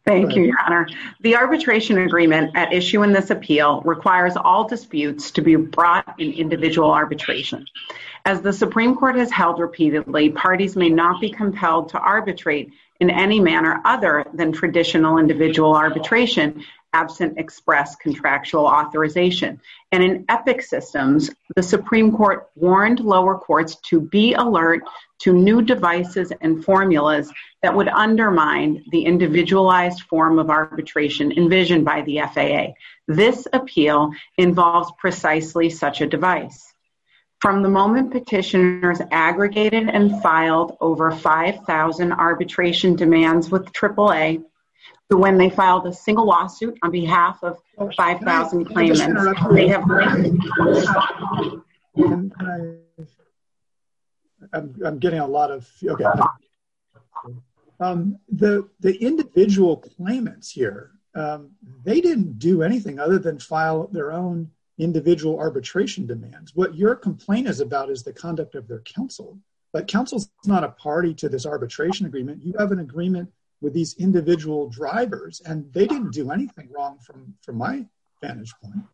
Thank you, Your Honor. The arbitration agreement at issue in this appeal requires all disputes to be brought in individual arbitration. As the Supreme Court has held repeatedly, parties may not be compelled to arbitrate in any manner other than traditional individual arbitration, absent express contractual authorization. And in Epic Systems, the Supreme Court warned lower courts to be alert to new devices and formulas that would undermine the individualized form of arbitration envisioned by the FAA. This appeal involves precisely such a device. From the moment petitioners aggregated and filed over 5,000 arbitration demands with AAA, to when they filed a single lawsuit on behalf of 5,000 claimants, they have... I'm getting a lot of... Okay. The individual claimants here, they didn't do anything other than file their own individual arbitration demands. What your complaint is about is the conduct of their counsel. But counsel's not a party to this arbitration agreement. You have an agreement with these individual drivers, and they didn't do anything wrong from my vantage point.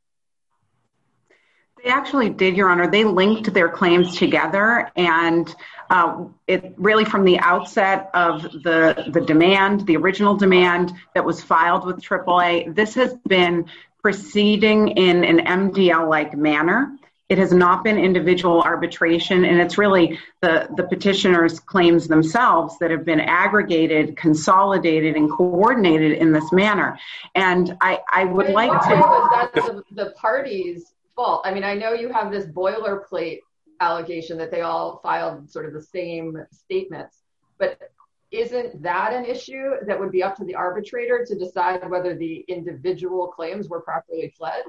They actually did, Your Honor. They linked their claims together, and it really from the outset of the demand, the original demand that was filed with AAA, this has been proceeding in an MDL-like manner. It has not been individual arbitration, and it's really the petitioners' claims themselves that have been aggregated, consolidated, and coordinated in this manner. And I would like to... That's the parties' fault. I mean, I know you have this boilerplate allegation that they all filed sort of the same statements, but isn't that an issue that would be up to the arbitrator to decide whether the individual claims were properly pled?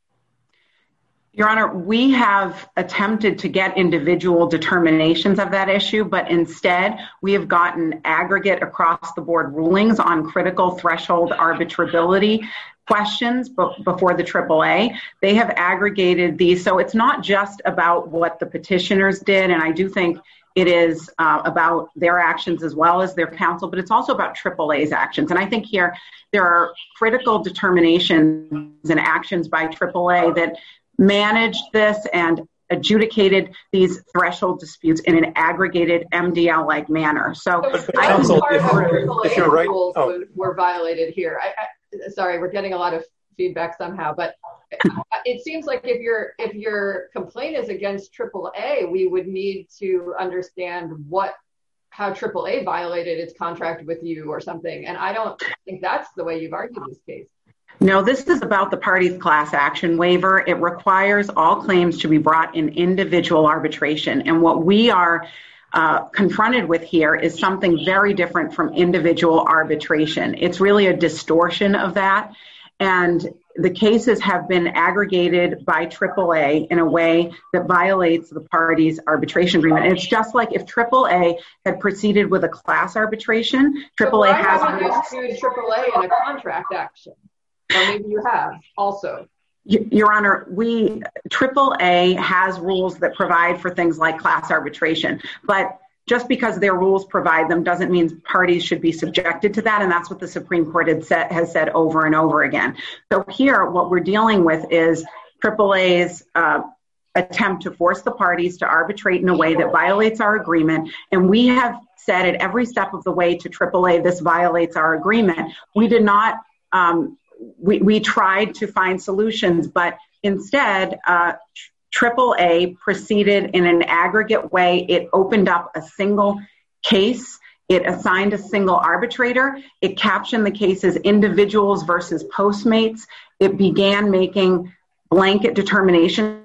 Your Honor, we have attempted to get individual determinations of that issue, but instead we have gotten aggregate across the board rulings on critical threshold arbitrability questions before the AAA. They have aggregated these. So it's not just about what the petitioners did, and I do think it is about their actions as well as their counsel, but it's also about AAA's actions. And I think here there are critical determinations and actions by AAA that managed this and adjudicated these threshold disputes in an aggregated MDL-like manner. So counsel, if you're right, rules were violated here. Sorry, we're getting a lot of feedback somehow, but it seems like if your complaint is against AAA, we would need to understand how AAA violated its contract with you or something. And I don't think that's the way you've argued this case. No, this is about the party's class action waiver. It requires all claims to be brought in individual arbitration. And what we are confronted with here is something very different from individual arbitration. It's really a distortion of that. And the cases have been aggregated by AAA in a way that violates the party's arbitration agreement. And it's just like if AAA had proceeded with a class arbitration, AAA has... Why haven't you sued AAA in a contract action? Or maybe you have also. Your Honor, AAA has rules that provide for things like class arbitration, but just because their rules provide them doesn't mean parties should be subjected to that, and that's what the Supreme Court has said over and over again. So here, what we're dealing with is AAA's attempt to force the parties to arbitrate in a way that violates our agreement, and we have said at every step of the way to AAA, this violates our agreement. We did not... We tried to find solutions, but instead, AAA proceeded in an aggregate way. It opened up a single case. It assigned a single arbitrator. It captioned the case as individuals versus Postmates. It began making blanket determinations.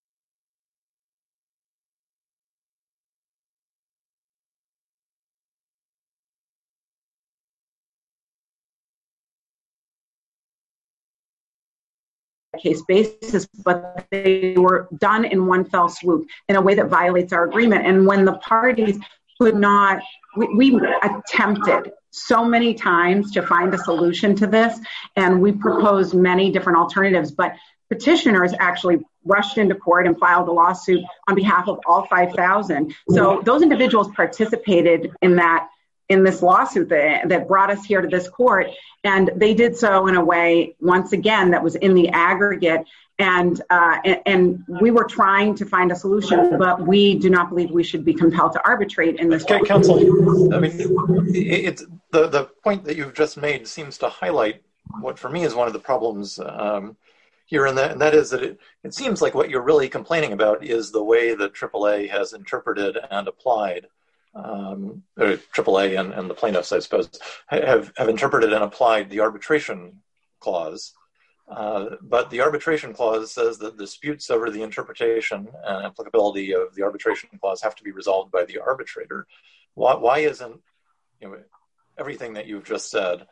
Case basis, but they were done in one fell swoop in a way that violates our agreement. And when the parties could not, we attempted so many times to find a solution to this, and we proposed many different alternatives, but petitioners actually rushed into court and filed a lawsuit on behalf of all 5,000. So those individuals participated in that in this lawsuit that brought us here to this court. And they did so in a way, once again, that was in the aggregate. And we were trying to find a solution, but we do not believe we should be compelled to arbitrate in this case. Counsel, I mean, it's the point that you've just made seems to highlight what for me is one of the problems here, and that is that it seems like what you're really complaining about is the way that AAA has interpreted and applied, AAA and the plaintiffs, I suppose, have interpreted and applied the arbitration clause. But the arbitration clause says that disputes over the interpretation and applicability of the arbitration clause have to be resolved by the arbitrator. Why isn't everything that you've just said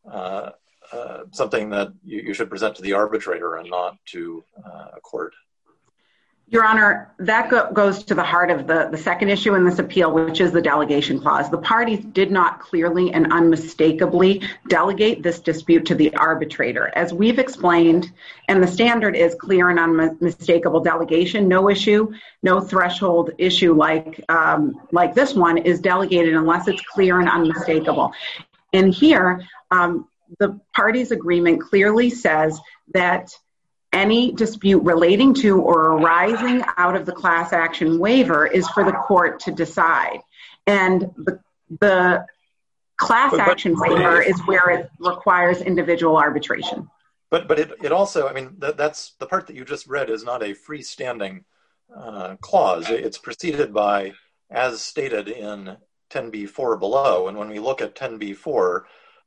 something that you should present to the arbitrator and not to a court? Your Honor, that goes to the heart of the second issue in this appeal, which is the delegation clause. The parties did not clearly and unmistakably delegate this dispute to the arbitrator. As we've explained, and the standard is clear and unmistakable delegation, no issue, no threshold issue like this one is delegated unless it's clear and unmistakable. And here, the parties' agreement clearly says that any dispute relating to or arising out of the class action waiver is for the court to decide. And the class action waiver is where it requires individual arbitration. But it also, I mean, that's the part that you just read is not a freestanding clause. It's preceded by, as stated in 10b-4 below. And when we look at 10b-4,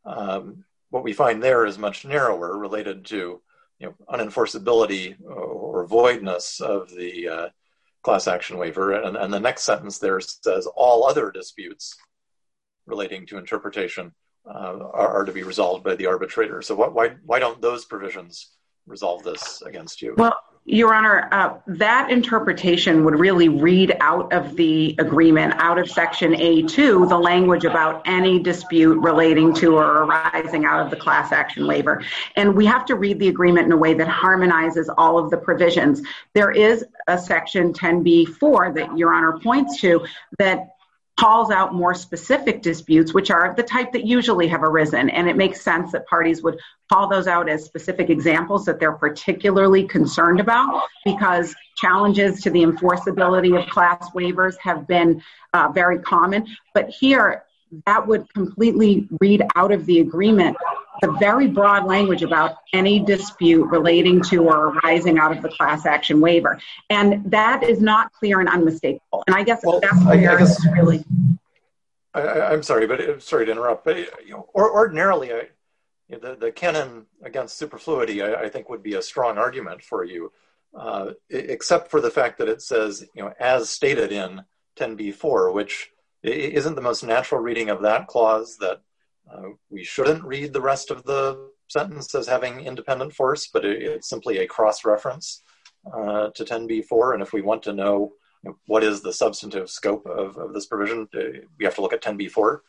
what we find there is much narrower, related to unenforceability or voidness of the class action waiver. And the next sentence there says all other disputes relating to interpretation are to be resolved by the arbitrator. So why don't those provisions resolve this against you? Well, Your Honor, that interpretation would really read out of the agreement, out of Section A2, the language about any dispute relating to or arising out of the class action waiver. And we have to read the agreement in a way that harmonizes all of the provisions. There is a Section 10b-4 that Your Honor points to that calls out more specific disputes, which are the type that usually have arisen. And it makes sense that parties would call those out as specific examples that they're particularly concerned about, because challenges to the enforceability of class waivers have been very common. But here, that would completely read out of the agreement the very broad language about any dispute relating to or arising out of the class action waiver. And that is not clear and unmistakable. And I guess that's where it's really... I'm sorry, but sorry to interrupt. But ordinarily, the canon against superfluity, I think, would be a strong argument for you, except for the fact that it says, as stated in 10b-4, which isn't the most natural reading of that clause, that we shouldn't read the rest of the sentence as having independent force, but it's simply a cross-reference to 10b-4. And if we want to know what is the substantive scope of this provision, we have to look at 10b-4.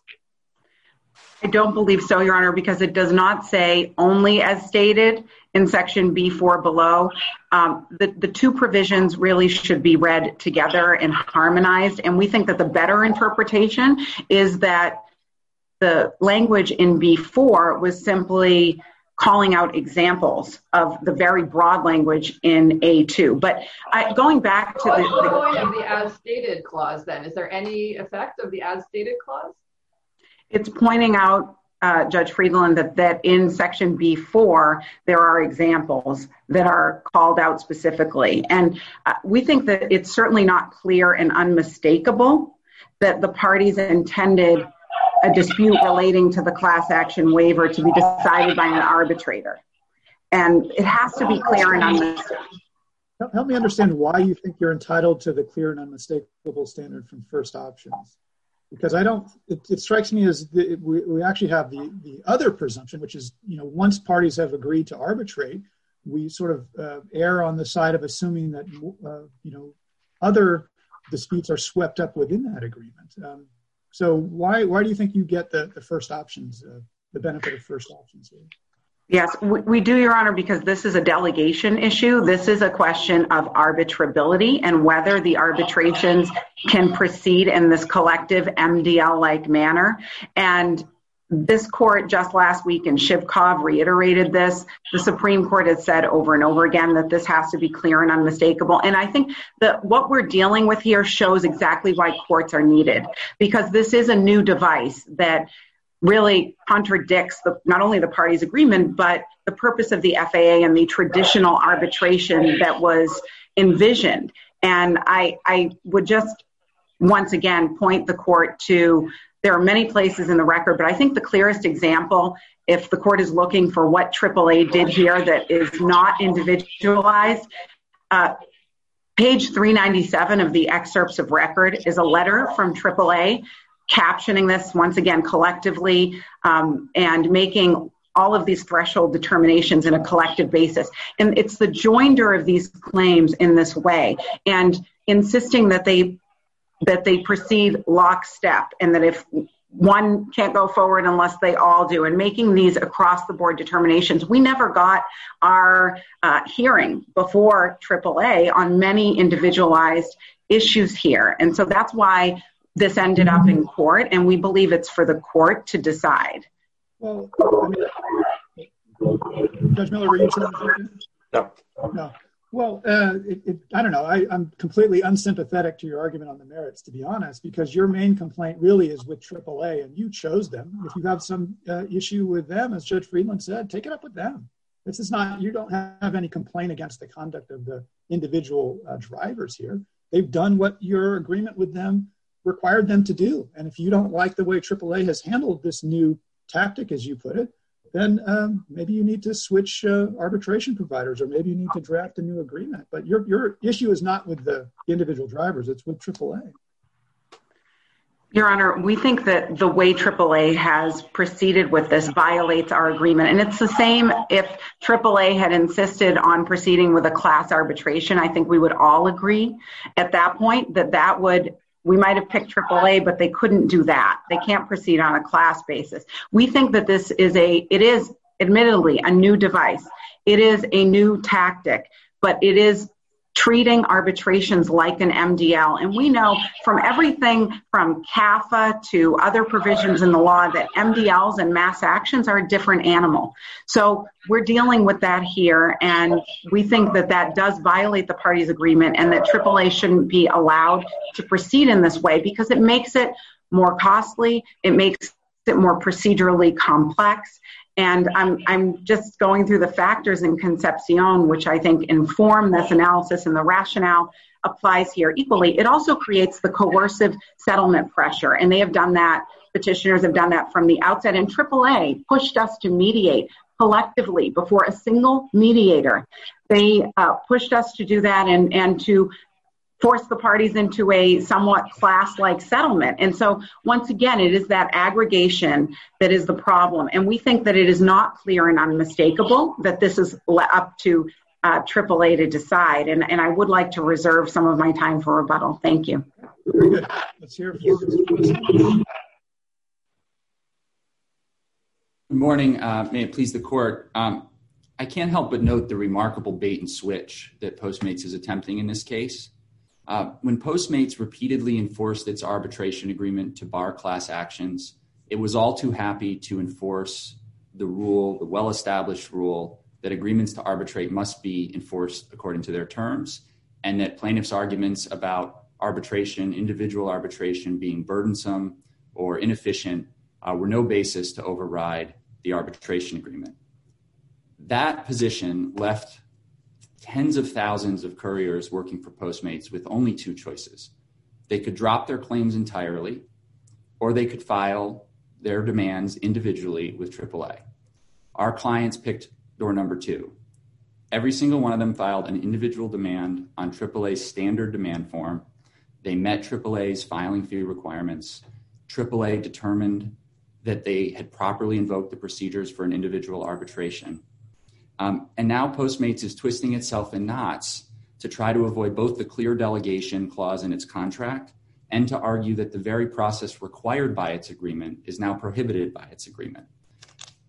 I don't believe so, Your Honor, because it does not say only as stated in Section B-4 below. The two provisions really should be read together and harmonized. And we think that the better interpretation is that the language in B-4 was simply calling out examples of the very broad language in A-2. But going back to the point of the as stated clause, then, is there any effect of the as stated clause? It's pointing out, Judge Friedland, that in Section B-4, there are examples that are called out specifically. And we think that it's certainly not clear and unmistakable that the parties intended a dispute relating to the class action waiver to be decided by an arbitrator. And it has to be clear and unmistakable. Help me understand why you think you're entitled to the clear and unmistakable standard from First Options. Because it strikes me as we actually have the other presumption, which is, once parties have agreed to arbitrate, we sort of err on the side of assuming that, other disputes are swept up within that agreement. So why do you think you get the First Options, the benefit of First Options here? Yes, we do, Your Honor, because this is a delegation issue. This is a question of arbitrability and whether the arbitrations can proceed in this collective MDL-like manner. And this court just last week in Shivkov reiterated this. The Supreme Court has said over and over again that this has to be clear and unmistakable. And I think that what we're dealing with here shows exactly why courts are needed, because this is a new device that really contradicts not only the parties' agreement, but the purpose of the FAA and the traditional arbitration that was envisioned. And I would just once again point the court to, there are many places in the record, but I think the clearest example, if the court is looking for what AAA did here that is not individualized, page 397 of the excerpts of record is a letter from AAA captioning this once again collectively and making all of these threshold determinations in a collective basis. And it's the joinder of these claims in this way and insisting that they proceed lockstep and that if one can't go forward unless they all do, and making these across the board determinations. We never got our hearing before AAA on many individualized issues here. And so that's why this ended up in court, and we believe it's for the court to decide. Well, Judge Miller, were you trying to say? No. Well, I don't know. I'm completely unsympathetic to your argument on the merits, to be honest, because your main complaint really is with AAA, and you chose them. If you have some issue with them, as Judge Friedland said, take it up with them. This is not, you don't have any complaint against the conduct of the individual drivers here. They've done what your agreement with them required them to do. And if you don't like the way AAA has handled this new tactic, as you put it, then maybe you need to switch arbitration providers, or maybe you need to draft a new agreement. But your issue is not with the individual drivers, it's with AAA. Your Honor, we think that the way AAA has proceeded with this violates our agreement. And it's the same if AAA had insisted on proceeding with a class arbitration. I think we would all agree at that point that we might have picked AAA, but they couldn't do that. They can't proceed on a class basis. We think that it is admittedly a new device. It is a new tactic, but it is treating arbitrations like an MDL. And we know from everything from CAFA to other provisions in the law that MDLs and mass actions are a different animal. So we're dealing with that here, and we think that does violate the parties' agreement and that AAA shouldn't be allowed to proceed in this way because it makes it more costly, it makes it more procedurally complex. And I'm just going through the factors in Concepcion, which I think inform this analysis, and the rationale applies here equally. It also creates the coercive settlement pressure, and they have done that. Petitioners have done that from the outset, and AAA pushed us to mediate collectively before a single mediator. They pushed us to do that and to force the parties into a somewhat class-like settlement. And so, once again, it is that aggregation that is the problem. And we think that it is not clear and unmistakable that this is up to AAA to decide. And I would like to reserve some of my time for rebuttal. Thank you. Very good. Let's hear it. Good morning. May it please the court. I can't help but note the remarkable bait and switch that Postmates is attempting in this case. When Postmates repeatedly enforced its arbitration agreement to bar class actions, it was all too happy to enforce the well-established rule that agreements to arbitrate must be enforced according to their terms, and that plaintiffs' arguments about arbitration, individual arbitration being burdensome or inefficient were no basis to override the arbitration agreement. That position left tens of thousands of couriers working for Postmates with only two choices. They could drop their claims entirely, or they could file their demands individually with AAA. Our clients picked door number two. Every single one of them filed an individual demand on AAA's standard demand form. They met AAA's filing fee requirements. AAA determined that they had properly invoked the procedures for an individual arbitration. And now Postmates is twisting itself in knots to try to avoid both the clear delegation clause in its contract and to argue that the very process required by its agreement is now prohibited by its agreement.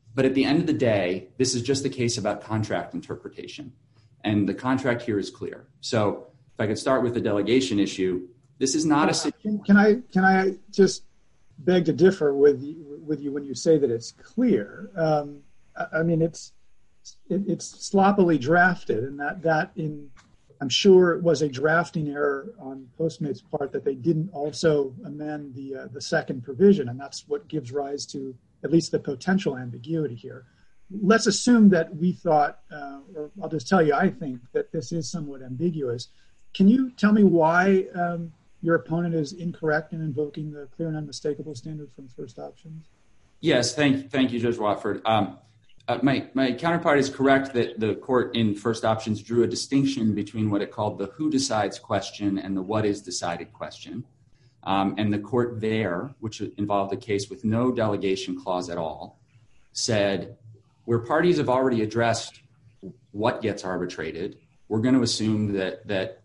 But at the end of the day, this is just a case about contract interpretation. And the contract here is clear. So if I could start with the delegation issue, this is not a... Can I just beg to differ with you when you say that it's clear? I mean, it's sloppily drafted, and that I'm sure it was a drafting error on Postmates' part that they didn't also amend the second provision, and that's what gives rise to at least the potential ambiguity here. Let's assume that we thought, or I'll just tell you, I think that this is somewhat ambiguous. Can you tell me why your opponent is incorrect in invoking the clear and unmistakable standard from first options? Yes, thank you, Judge Watford. My counterpart is correct that the court in first options drew a distinction between what it called the who decides question and the what is decided question. And the court there, which involved a case with no delegation clause at all, said where parties have already addressed what gets arbitrated, we're going to assume that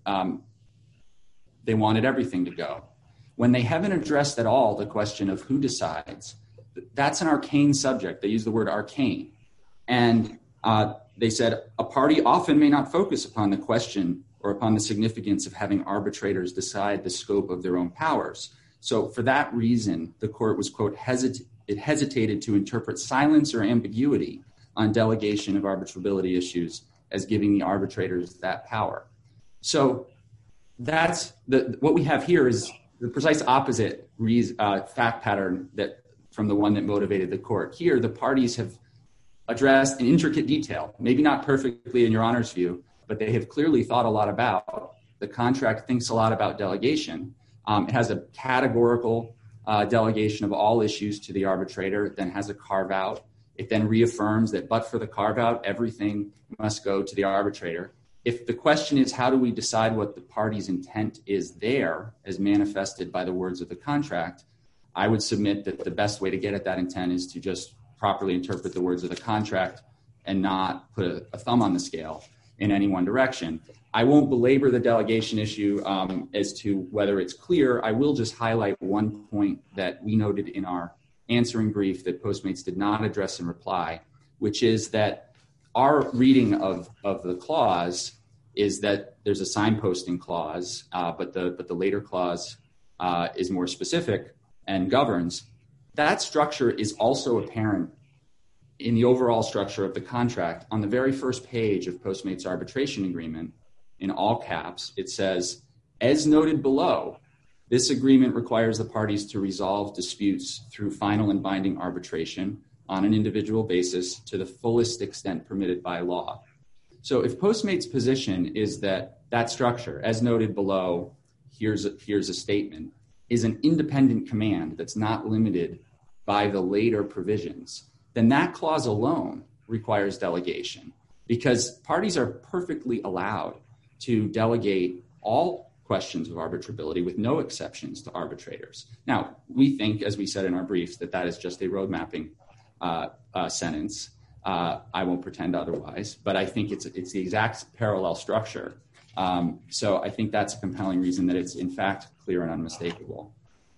they wanted everything to go. When they haven't addressed at all the question of who decides, that's an arcane subject. They use the word arcane. And they said a party often may not focus upon the question or upon the significance of having arbitrators decide the scope of their own powers. So for that reason, the court was, quote, it hesitated to interpret silence or ambiguity on delegation of arbitrability issues as giving the arbitrators that power. So that's what we have here is the precise opposite fact pattern that from the one that motivated the court. Here, the parties have addressed in intricate detail, maybe not perfectly in Your Honor's view, but they have clearly thought a lot about. The contract thinks a lot about delegation. It has a categorical delegation of all issues to the arbitrator, then has a carve out. It then reaffirms that but for the carve out, everything must go to the arbitrator. If the question is how do we decide what the party's intent is there as manifested by the words of the contract, I would submit that the best way to get at that intent is to just properly interpret the words of the contract and not put a thumb on the scale in any one direction. I won't belabor the delegation issue as to whether it's clear. I will just highlight one point that we noted in our answering brief that Postmates did not address in reply, which is that our reading of the clause is that there's a signposting clause, but the later clause is more specific and governs. That structure is also apparent in the overall structure of the contract. On the very first page of Postmates arbitration agreement, in all caps, it says, as noted below, this agreement requires the parties to resolve disputes through final and binding arbitration on an individual basis to the fullest extent permitted by law. So if Postmates' position is that that structure, as noted below, here's a statement, is an independent command that's not limited by the later provisions, then that clause alone requires delegation because parties are perfectly allowed to delegate all questions of arbitrability with no exceptions to arbitrators. Now, we think, as we said in our briefs, that is just a road mapping sentence. I won't pretend otherwise, but I think it's the exact parallel structure. So I think that's a compelling reason that it's in fact clear and unmistakable.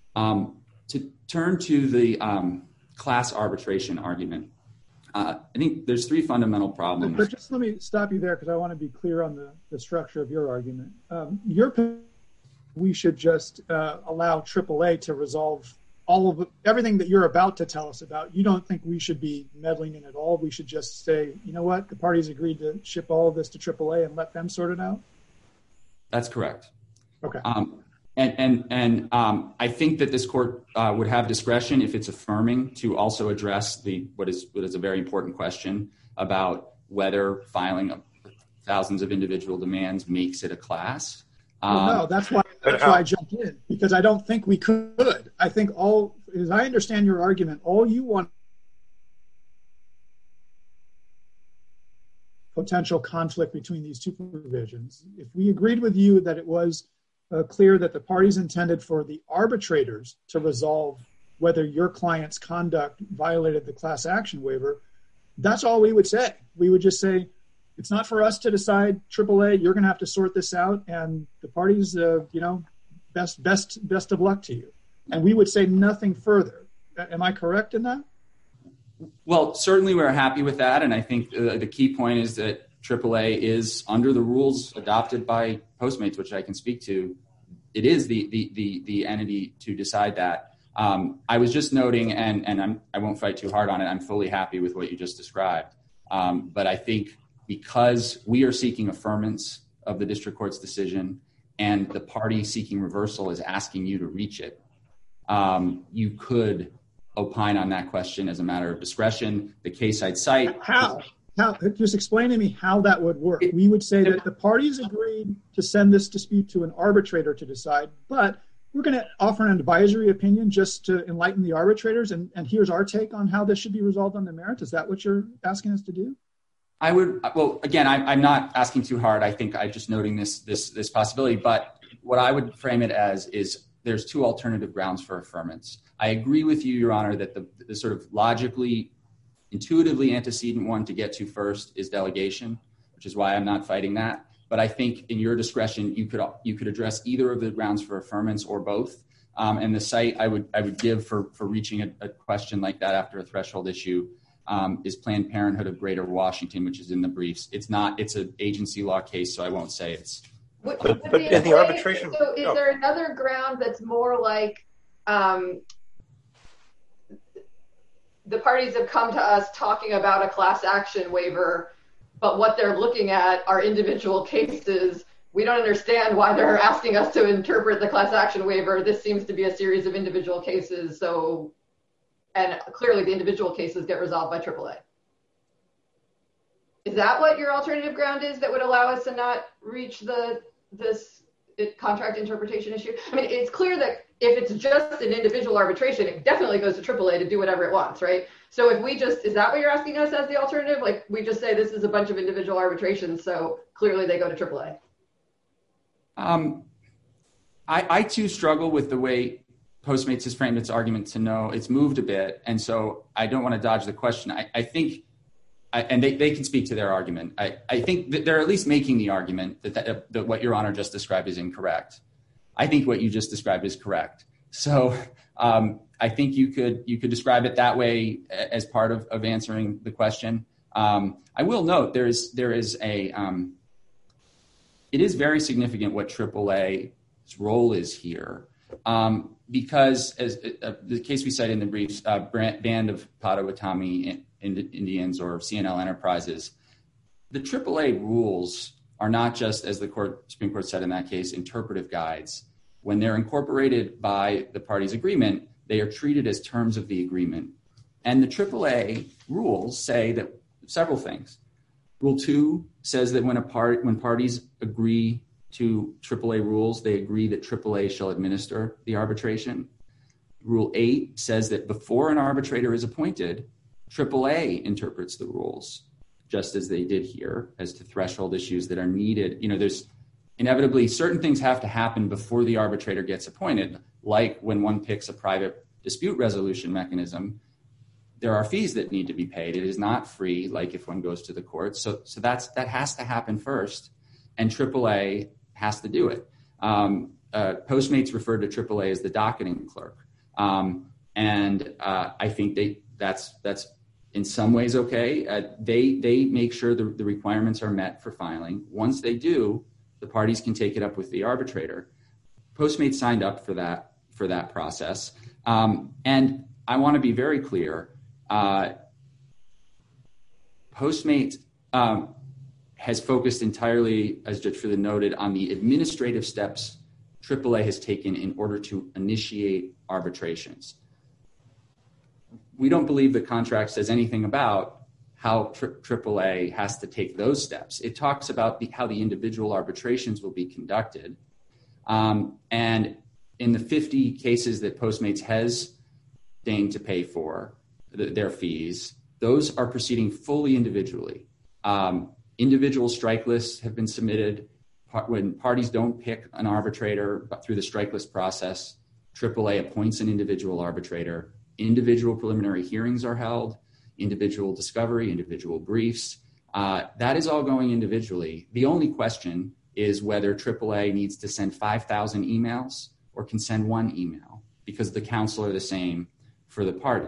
To turn to the class arbitration argument, I think there's three fundamental problems. But just let me stop you there because I want to be clear on the structure of your argument. We should just allow AAA to resolve everything that you're about to tell us about. You don't think we should be meddling in it all? We should just say, you know what, the parties agreed to ship all of this to AAA and let them sort it out? That's correct. Okay. And I think that this court would have discretion if it's affirming to also address what is a very important question about whether filing thousands of individual demands makes it a class. No, that's why I jumped in, because I don't think we could. I think as I understand your argument, all you want potential conflict between these two provisions. If we agreed with you that it was clear that the parties intended for the arbitrators to resolve whether your client's conduct violated the class action waiver, that's all we would say. We would just say, it's not for us to decide, AAA, you're going to have to sort this out, and the parties, best of luck to you. And we would say nothing further. Am I correct in that? Well, certainly we're happy with that. And I think the key point is that AAA is, under the rules adopted by Postmates, which I can speak to, it is the entity to decide that. I was just noting, and I won't fight too hard on it, I'm fully happy with what you just described. But I think because we are seeking affirmance of the district court's decision and the party seeking reversal is asking you to reach it, you could opine on that question as a matter of discretion. The case I'd cite. How? Just explain to me how that would work. We would say that the parties agreed to send this dispute to an arbitrator to decide, but we're going to offer an advisory opinion just to enlighten the arbitrators, and here's our take on how this should be resolved on the merits. Is that what you're asking us to do? Well, again, I'm not asking too hard. I think I'm just noting this possibility, but what I would frame it as is there's two alternative grounds for affirmance. I agree with you, Your Honor, that the sort of logically, intuitively antecedent one to get to first is delegation, which is why I'm not fighting that. But I think in your discretion, you could address either of the grounds for affirmance or both. And the site I would give for reaching a question like that after a threshold issue is Planned Parenthood of Greater Washington, which is in the briefs. It's an agency law case, so I won't say it's. But in the arbitration. So is there another ground that's more like the parties have come to us talking about a class action waiver, but what they're looking at are individual cases. We don't understand why they're asking us to interpret the class action waiver. This seems to be a series of individual cases. And clearly the individual cases get resolved by AAA. Is that what your alternative ground is that would allow us to not reach this contract interpretation issue? I mean, it's clear that if it's just an individual arbitration, it definitely goes to AAA to do whatever it wants, right? So if is that what you're asking us as the alternative? Like we just say this is a bunch of individual arbitrations, so clearly they go to AAA. I too struggle with the way Postmates has framed its argument to know it's moved a bit. And so I don't want to dodge the question. I think, and they can speak to their argument. I think that they're at least making the argument that what Your Honor just described is incorrect. I think what you just described is correct. So I think you could describe it that way as part of answering the question. I will note it is very significant what AAA's role is here. Because as the case we cite in the briefs, Band of Potawatomi Indians or CNL Enterprises, the AAA rules are not just, as the Supreme Court said in that case, interpretive guides. When they're incorporated by the parties' agreement, they are treated as terms of the agreement. And the AAA rules say that several things. Rule 2 says that when parties agree to AAA rules, they agree that AAA shall administer the arbitration. Rule 8 says that before an arbitrator is appointed, AAA interprets the rules, just as they did here, as to threshold issues that are needed. There's inevitably certain things have to happen before the arbitrator gets appointed, like when one picks a private dispute resolution mechanism, there are fees that need to be paid. It is not free, like if one goes to the court. So that has to happen first, and AAA has to do it. Postmates referred to AAA as the docketing clerk. And I think that's in some ways okay. They make sure the requirements are met for filing. Once they do, the parties can take it up with the arbitrator. Postmates signed up for that process. And I want to be very clear. Postmates has focused entirely, as Judge Freeland noted, on the administrative steps AAA has taken in order to initiate arbitrations. We don't believe the contract says anything about how AAA has to take those steps. It talks about how the individual arbitrations will be conducted. And in the 50 cases that Postmates has deigned to pay for their fees, those are proceeding fully individually. Individual strike lists have been submitted. When parties don't pick an arbitrator through the strike list process, AAA appoints an individual arbitrator. Individual preliminary hearings are held, individual discovery, individual briefs. That is all going individually. The only question is whether AAA needs to send 5,000 emails or can send one email, because the counsel are the same for the parties.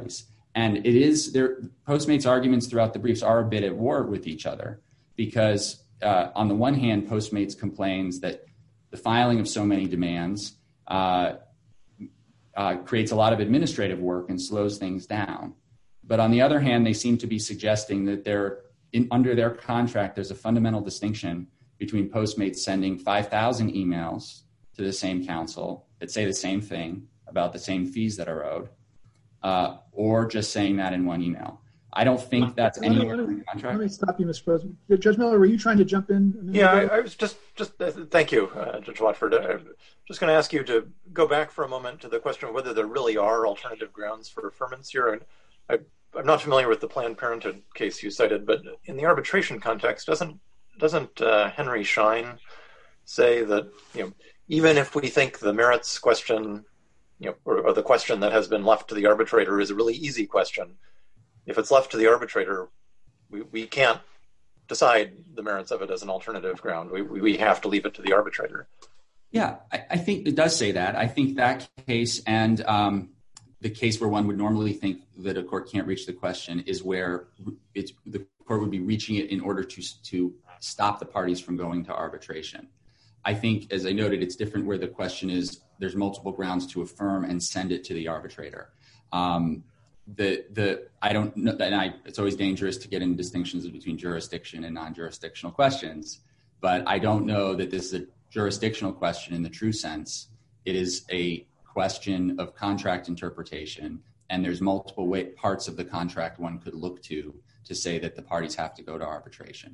And it is there. Postmates arguments throughout the briefs are a bit at war with each other because on the one hand, Postmates complains that the filing of so many demands creates a lot of administrative work and slows things down. But on the other hand, they seem to be suggesting that under their contract, there's a fundamental distinction between Postmates sending 5,000 emails to the same counsel that say the same thing about the same fees that are owed, or just saying that in one email. I don't think that's anywhere in the contract. Let me stop you, Mr. President. Judge Miller, were you trying to jump in? Yeah, I was just thank you, Judge Watford. I'm just going to ask you to go back for a moment to the question of whether there really are alternative grounds for affirmance here. And I'm not familiar with the Planned Parenthood case you cited, but in the arbitration context, doesn't Henry Schein say that, even if we think the merits question, or the question that has been left to the arbitrator is a really easy question, if it's left to the arbitrator, we can't decide the merits of it as an alternative ground. We have to leave it to the arbitrator. Yeah, I think it does say that. I think that case and the case where one would normally think that a court can't reach the question is where the court would be reaching it in order to stop the parties from going to arbitration. I think, as I noted, it's different where the question is there's multiple grounds to affirm and send it to the arbitrator. I don't know, and it's always dangerous to get into distinctions between jurisdiction and non-jurisdictional questions, but I don't know that this is a jurisdictional question in the true sense. It is a question of contract interpretation, and there's multiple parts of the contract one could look to say that the parties have to go to arbitration.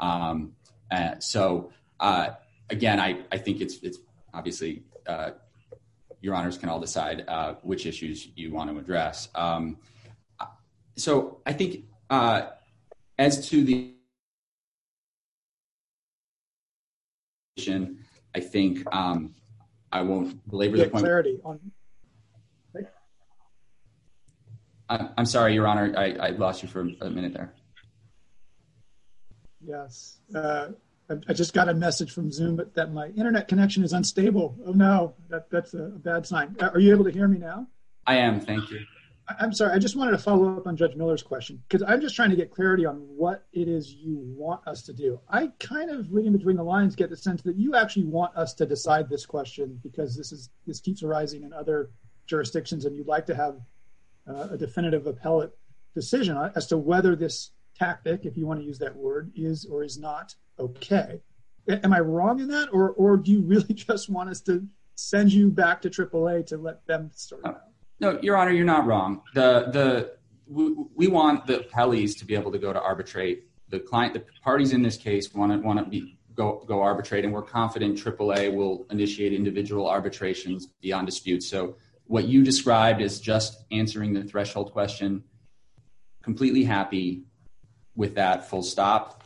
Again, I think it's obviously your honors can all decide which issues you want to address. So I think as to the I think I won't belabor the point. Clarity on. I'm sorry, Your Honor. I lost you for a minute there. Yes. I just got a message from Zoom that my internet connection is unstable. Oh, no, that's a bad sign. Are you able to hear me now? I am. Thank you. I'm sorry. I just wanted to follow up on Judge Miller's question because I'm just trying to get clarity on what it is you want us to do. I kind of, reading between the lines, get the sense that you actually want us to decide this question because this keeps arising in other jurisdictions, and you'd like to have a definitive appellate decision as to whether this tactic, if you want to use that word, is or is not okay. Am I wrong in that, or do you really just want us to send you back to AAA to let them sort it out? No, Your Honor, you're not wrong. We want the appellees to be able to go to arbitrate. The parties in this case want to go arbitrate, and we're confident AAA will initiate individual arbitrations beyond dispute. So what you described is just answering the threshold question. Completely happy with that. Full stop.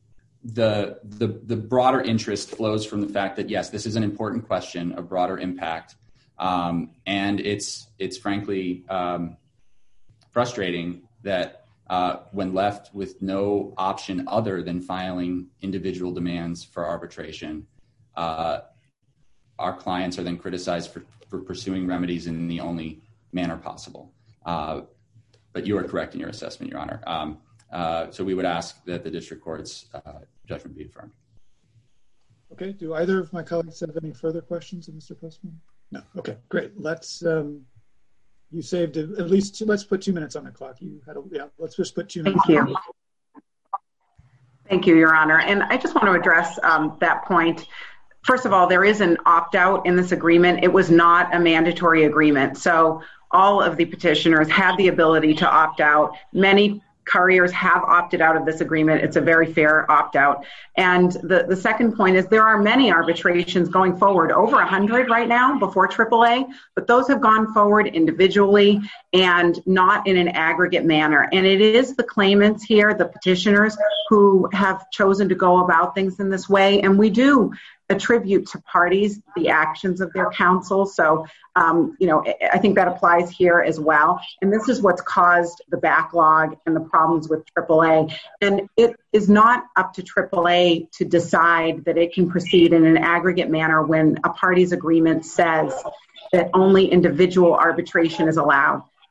The broader interest flows from the fact that yes, this is an important question of broader impact. And it's frankly frustrating that when left with no option other than filing individual demands for arbitration, our clients are then criticized for pursuing remedies in the only manner possible. But you are correct in your assessment, Your Honor. So we would ask that the district court's judgment be affirmed. Okay. Do either of my colleagues have any further questions of Mr. Postman? No. Okay, great. Let's, you saved at least let's put 2 minutes on the clock. Let's just put 2 minutes. Thank you. Thank you, Your Honor. And I just want to address that point. First of all, there is an opt-out in this agreement. It was not a mandatory agreement. So all of the petitioners had the ability to opt out. Many couriers have opted out of this agreement. It's a very fair opt-out. And the second point is there are many arbitrations going forward, over 100 right now before AAA, but those have gone forward individually and not in an aggregate manner. And it is the claimants here, the petitioners, who have chosen to go about things in this way. And we do attribute to parties the actions of their counsel. So, I think that applies here as well. And this is what's caused the backlog and the problems with AAA. And it is not up to AAA to decide that it can proceed in an aggregate manner when a party's agreement says that only individual arbitration is allowed.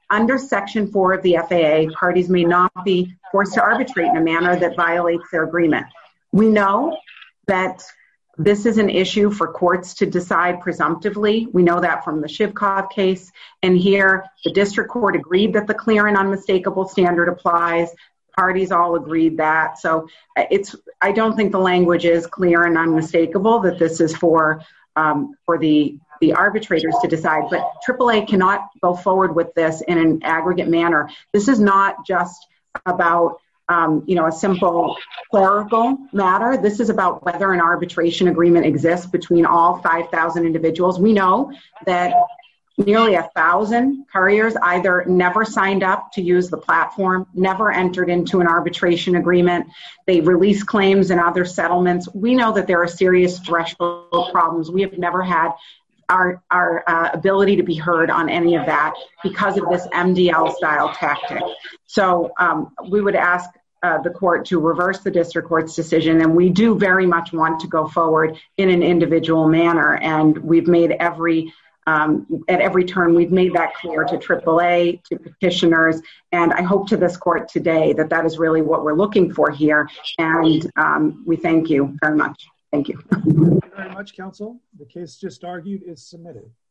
Under Section 4 of the FAA, parties may not be forced to arbitrate in a manner that violates their agreement. We know that this is an issue for courts to decide presumptively. We know that from the Shivkov case. And here, the district court agreed that the clear and unmistakable standard applies. Parties all agreed that. So I don't think the language is clear and unmistakable that this is for the arbitrators to decide. But AAA cannot go forward with this in an aggregate manner. This is not just about a simple clerical matter. This is about whether an arbitration agreement exists between all 5,000 individuals. We know that nearly 1,000 couriers either never signed up to use the platform, never entered into an arbitration agreement. They release claims and other settlements. We know that there are serious threshold problems. We have never had our ability to be heard on any of that because of this MDL style tactic. So we would ask the court to reverse the district court's decision, and we do very much want to go forward in an individual manner. And we've made at every turn, we've made that clear to AAA, to petitioners, and I hope to this court today that is really what we're looking for here. And we thank you very much. Thank you. Thank you very much, counsel. The case just argued is submitted.